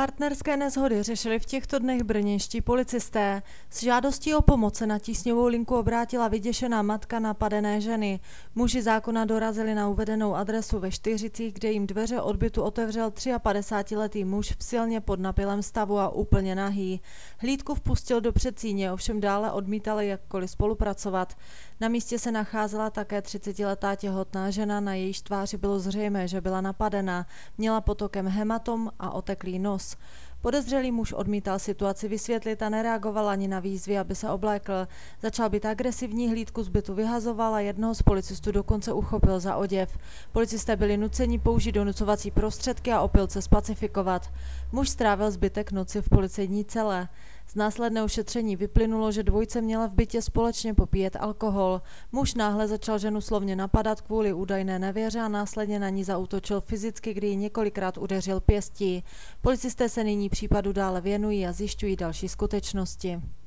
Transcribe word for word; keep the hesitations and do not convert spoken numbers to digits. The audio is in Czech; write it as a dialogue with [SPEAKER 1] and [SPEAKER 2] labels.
[SPEAKER 1] Partnerské neshody řešili v těchto dnech brněnští policisté. S žádostí o pomoc se na tísňovou linku obrátila vyděšená matka napadené ženy. Muži zákona dorazili na uvedenou adresu ve Štýřicích, kde jim dveře od bytu otevřel padesátitříletý muž v silně podnapilém stavu a úplně nahý. Hlídku vpustil do předsíně, ovšem dále odmítali jakkoliv spolupracovat. Na místě se nacházela také třicetiletá těhotná žena, na jejíž tváři bylo zřejmé, že byla napadena. Měla potokem hematom a oteklý nos. Podezřelý muž odmítal situaci vysvětlit a nereagoval ani na výzvy, aby se oblékl. Začal být agresivní, hlídku z bytu vyhazoval a jednoho z policistů dokonce uchopil za oděv. Policisté byli nuceni použít donucovací prostředky a opilce spacifikovat. Muž strávil zbytek noci v policejní cele. Z následného šetření vyplynulo, že dvojice měla v bytě společně popíjet alkohol. Muž náhle začal ženu slovně napadat kvůli údajné nevěře a následně na ní zaútočil fyzicky, kdy ji několikrát udeřil pěstí. Policisté se nyní případu dále věnují a zjišťují další skutečnosti.